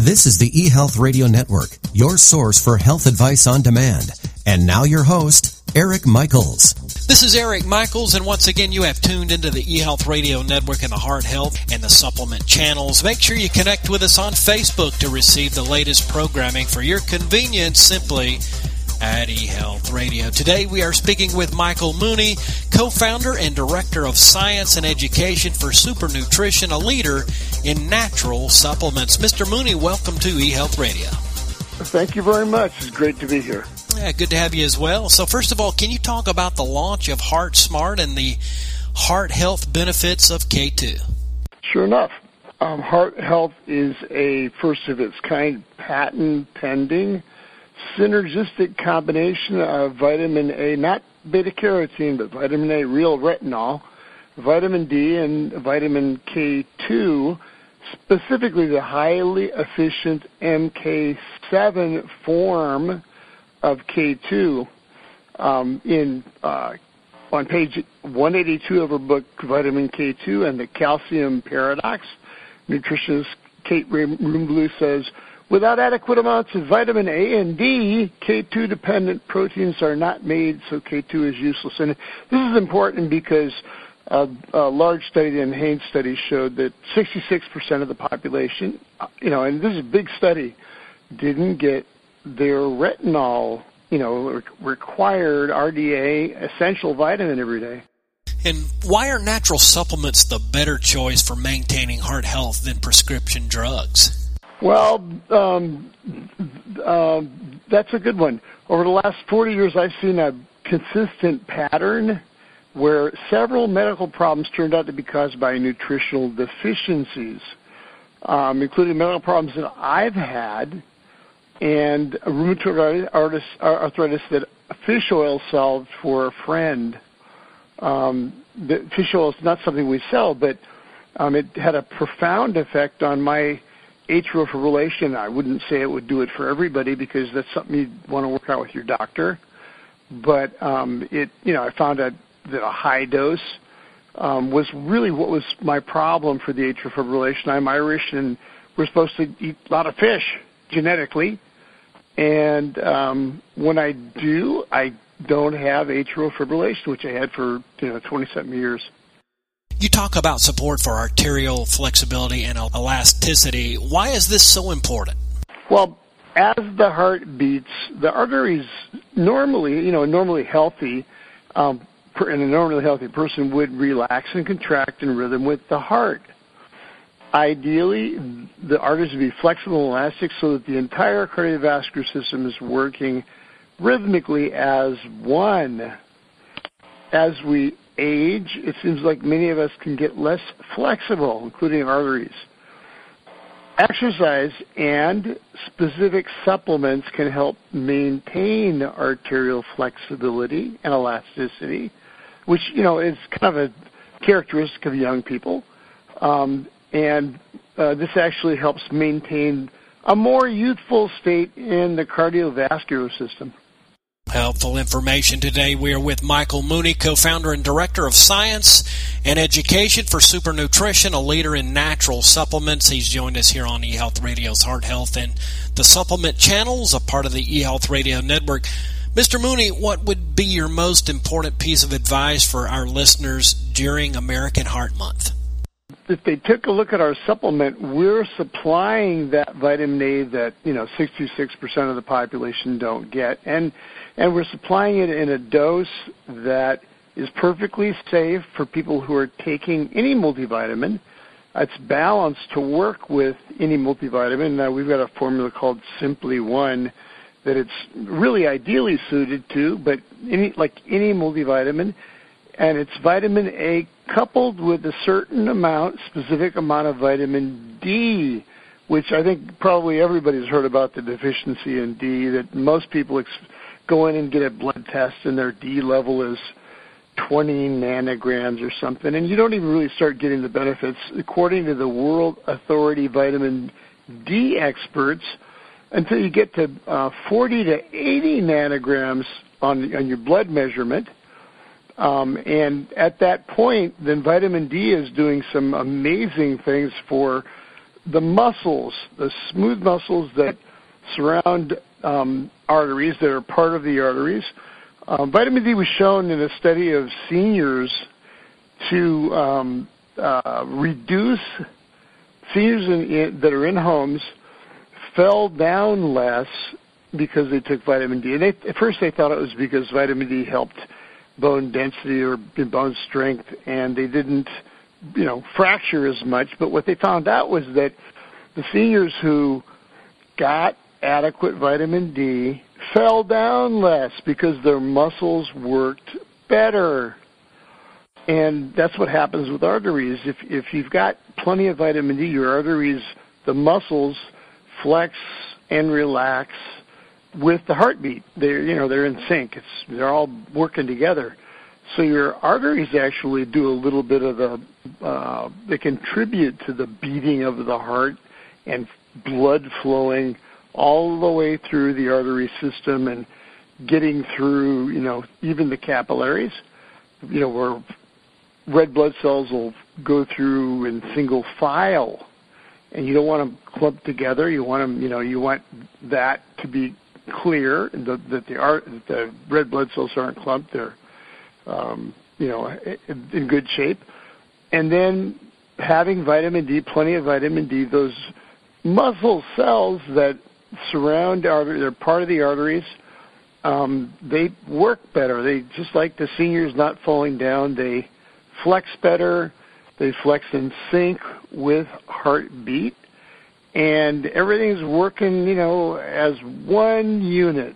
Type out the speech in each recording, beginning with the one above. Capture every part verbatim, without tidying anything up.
This is the eHealth Radio Network, your source for health advice on demand. And now your host, Eric Michaels. This is Eric Michaels, and once again, you have tuned into the eHealth Radio Network and the Heart Health and the Supplement channels. Make sure you connect with us on Facebook to receive the latest programming for your convenience, simply at eHealth Radio. Today, we are speaking with Michael Mooney, co-founder and director of science and education for Super Nutrition, a leader in natural supplements. Mister Mooney, welcome to eHealth Radio. Thank you very much. It's great to be here. Yeah, good to have you as well. So first of all, can you talk about the launch of Heart Smart and the heart health benefits of K two? Sure enough. Um, Heart Health is a first-of-its-kind, patent-pending, synergistic combination of vitamin A, not beta-carotene, but vitamin A, real retinol, vitamin D, and vitamin K two, specifically the highly efficient M K seven form of K two. Um, in uh, on page one eighty-two of her book, Vitamin K two and the Calcium Paradox, nutritionist Kate Rumblue says, without adequate amounts of vitamin A and D, K two-dependent proteins are not made, so K two is useless. And this is important because a, a large study, the Haines study, showed that sixty-six percent of the population, you know, and this is a big study, didn't get their retinol, you know, required R D A essential vitamin every day. And why are natural supplements the better choice for maintaining heart health than prescription drugs? Well, um, uh, that's a good one. Over the last forty years, I've seen a consistent pattern where several medical problems turned out to be caused by nutritional deficiencies, um, including medical problems that I've had and rheumatoid arthritis that fish oil solved for a friend. Um, the fish oil is not something we sell, but um, it had a profound effect on my atrial fibrillation. I wouldn't say it would do it for everybody because that's something you'd want to work out with your doctor. But um, it, you know, I found out that a high dose um, was really what was my problem for the atrial fibrillation. I'm Irish, and we're supposed to eat a lot of fish genetically. And um, when I do, I don't have atrial fibrillation, which I had for you know twenty-something years. You talk about support for arterial flexibility and elasticity. Why is this so important? Well, as the heart beats, the arteries normally, you know, normally healthy, um, and a normally healthy person would relax and contract in rhythm with the heart. Ideally, the arteries would be flexible and elastic so that the entire cardiovascular system is working rhythmically as one. As we age, it seems like many of us can get less flexible, including arteries. Exercise and specific supplements can help maintain arterial flexibility and elasticity, which, you know, is kind of a characteristic of young people. Um, and uh, this actually helps maintain a more youthful state in the cardiovascular system. Helpful information today. We are with Michael Mooney, co-founder and director of science and education for Super Nutrition, a leader in natural supplements. He's joined us here on eHealth Radio's Heart Health and the Supplement channels, a part of the eHealth Radio Network. Mister Mooney, what would be your most important piece of advice for our listeners during American Heart Month? If they took a look at our supplement, we're supplying that vitamin A that, you know, sixty-six percent of the population don't get. And and we're supplying it in a dose that is perfectly safe for people who are taking any multivitamin. It's balanced to work with any multivitamin. Now, we've got a formula called Simply One that it's really ideally suited to, but any like any multivitamin. And it's vitamin A coupled with a certain amount, specific amount of vitamin D, which I think probably everybody's heard about the deficiency in D, that most people ex- go in and get a blood test and their D level is twenty nanograms or something, and you don't even really start getting the benefits. According to the World Authority Vitamin D experts, until you get to uh, forty to eighty nanograms on, on your blood measurement. Um, and at that point, then vitamin D is doing some amazing things for the muscles, the smooth muscles that surround um, arteries, that are part of the arteries. Um, vitamin D was shown in a study of seniors to um, uh, reduce seniors in, in, that are in homes fell down less because they took vitamin D. And they, at first they thought it was because vitamin D helped bone density or bone strength, and they didn't, you know, fracture as much. But what they found out was that the seniors who got adequate vitamin D fell down less because their muscles worked better. And that's what happens with arteries. If if you've got plenty of vitamin D, your arteries, the muscles, flex and relax with the heartbeat. They're, you know, they're in sync. It's, they're all working together. So your arteries actually do a little bit of the, uh, they contribute to the beating of the heart and blood flowing all the way through the artery system and getting through, you know, even the capillaries, you know, where red blood cells will go through in single file. And you don't want them clumped together. You want them, you know, you want that to be clear, the, that the, art, that the red blood cells aren't clumped. They're, um, you know, in good shape. And then having vitamin D, plenty of vitamin D, those muscle cells that surround arteries, they're part of the arteries, um, they work better. They, just like the seniors not falling down, they flex better. They flex in sync with heartbeat, and everything's working, you know, as one unit.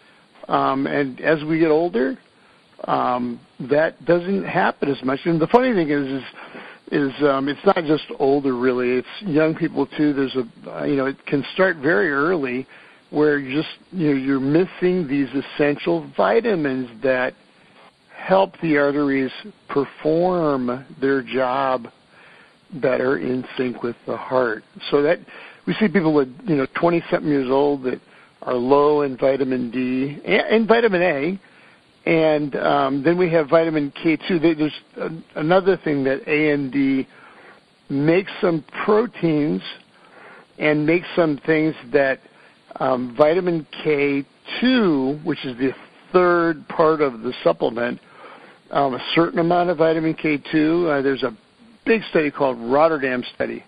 Um, and as we get older, um, that doesn't happen as much. And the funny thing is, is, is um, it's not just older, really. It's young people too. There's a, uh, you know, it can start very early, where you're just, you know, you're missing these essential vitamins that help the arteries perform their job better in sync with the heart. So that we see people with, you know, twenty-something years old that are low in vitamin D and, and vitamin A, and um, then we have vitamin K two. There's another thing that A and D makes some proteins and makes some things that um, vitamin K two, which is the third part of the supplement, Um, a certain amount of vitamin K two. Uh, there's a big study called Rotterdam study,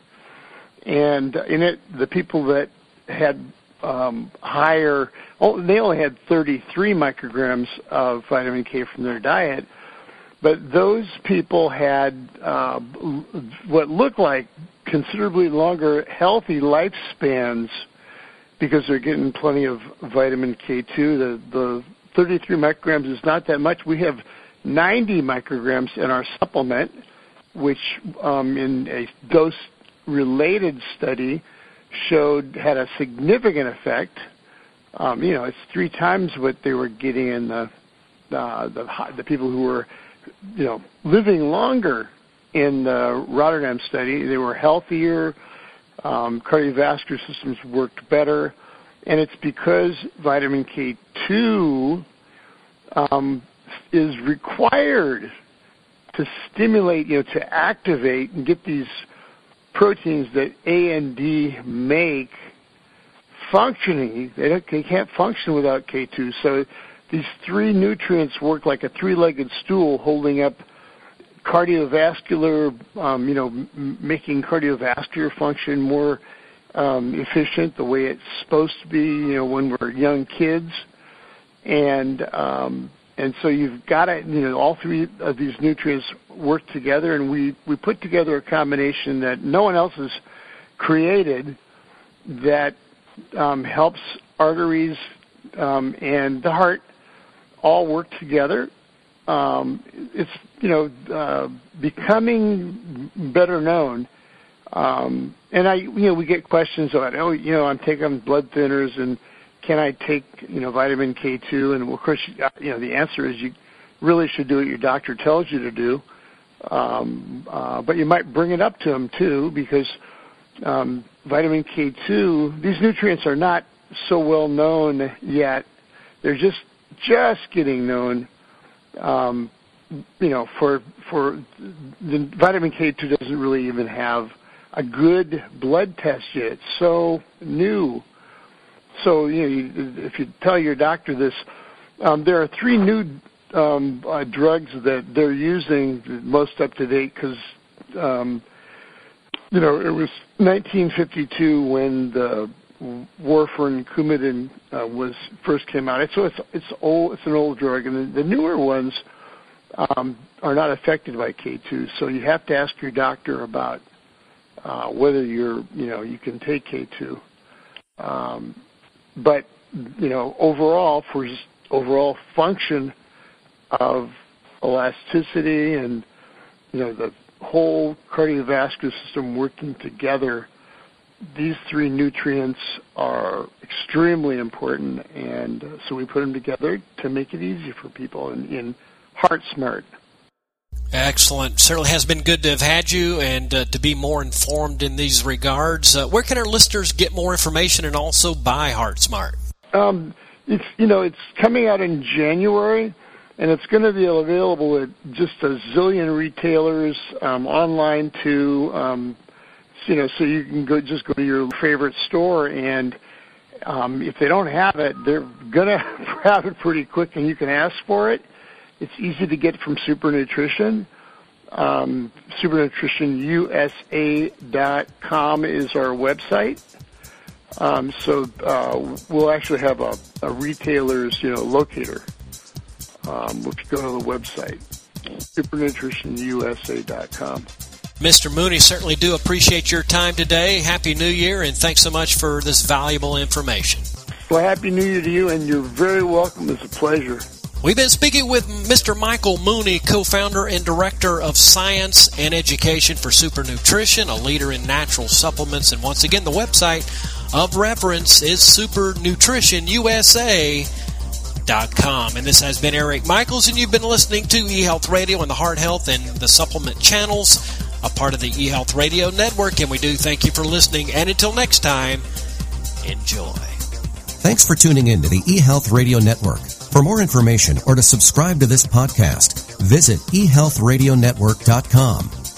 and in it, the people that had um, higher, oh, they only had thirty-three micrograms of vitamin K from their diet, but those people had uh, what looked like considerably longer healthy lifespans because they're getting plenty of vitamin K two. The, the thirty-three micrograms is not that much. We have ninety micrograms in our supplement, which um, in a dose-related study showed had a significant effect. Um, you know, it's three times what they were getting in the, uh, the the people who were, you know, living longer in the Rotterdam study. They were healthier, um, cardiovascular systems worked better, and it's because vitamin K two um, is required to stimulate, you know, to activate and get these proteins that A and D make functioning. They, don't, they can't function without K two. So these three nutrients work like a three-legged stool holding up cardiovascular, um, you know, m- making cardiovascular function more um, efficient the way it's supposed to be, you know, when we're young kids. And um, and so you've got to, you know, all three of these nutrients work together, and we, we put together a combination that no one else has created that um, helps arteries um, and the heart all work together. Um, it's, you know, uh, becoming better known. Um, and I, you know, we get questions about, oh, you know, I'm taking blood thinners, and can I take, you know, vitamin K two? And of course, you know, the answer is you really should do what your doctor tells you to do. Um, uh, but you might bring it up to them too, because um, vitamin K two, these nutrients are not so well known yet. They're just just getting known. Um, you know, for for the vitamin K two doesn't really even have a good blood test yet. It's so new. So, you know, you, if you tell your doctor this, um, there are three new um, uh, drugs that they're using most up to date because, um, you know, it was nineteen fifty-two when the warfarin Coumadin uh, was first came out. So it's it's old. It's an old drug, and the, the newer ones um, are not affected by K two. So you have to ask your doctor about uh, whether you're, you know, you can take K two. Um, but you know, overall, for just overall function of elasticity and, you know, the whole cardiovascular system working together, these three nutrients are extremely important, and so we put them together to make it easy for people in, in HeartSmart. Excellent. Certainly has been good to have had you and uh, to be more informed in these regards. Uh, where can our listeners get more information and also buy HeartSmart? Um, it's, you know, it's coming out in January, and it's going to be available at just a zillion retailers, um, online too. Um, you know, so you can go just go to your favorite store, and um, if they don't have it, they're going to have it pretty quick, and you can ask for it. It's easy to get from Super Nutrition. Um, super nutrition U S A dot com is our website. Um, so uh, we'll actually have a, a retailer's, you know, locator. Um, if you go to the website, super nutrition U S A dot com. Mister Mooney, certainly do appreciate your time today. Happy New Year, and thanks so much for this valuable information. Well, Happy New Year to you, and you're very welcome. It's a pleasure. We've been speaking with Mister Michael Mooney, co-founder and director of science and education for Super Nutrition, a leader in natural supplements. And once again, the website of reference is super nutrition U S A dot com. And this has been Eric Michaels, and you've been listening to eHealth Radio and the Heart Health and the Supplement Channels, a part of the eHealth Radio Network. And we do thank you for listening. And until next time, enjoy. Thanks for tuning in to the eHealth Radio Network. For more information or to subscribe to this podcast, visit e health radio network dot com.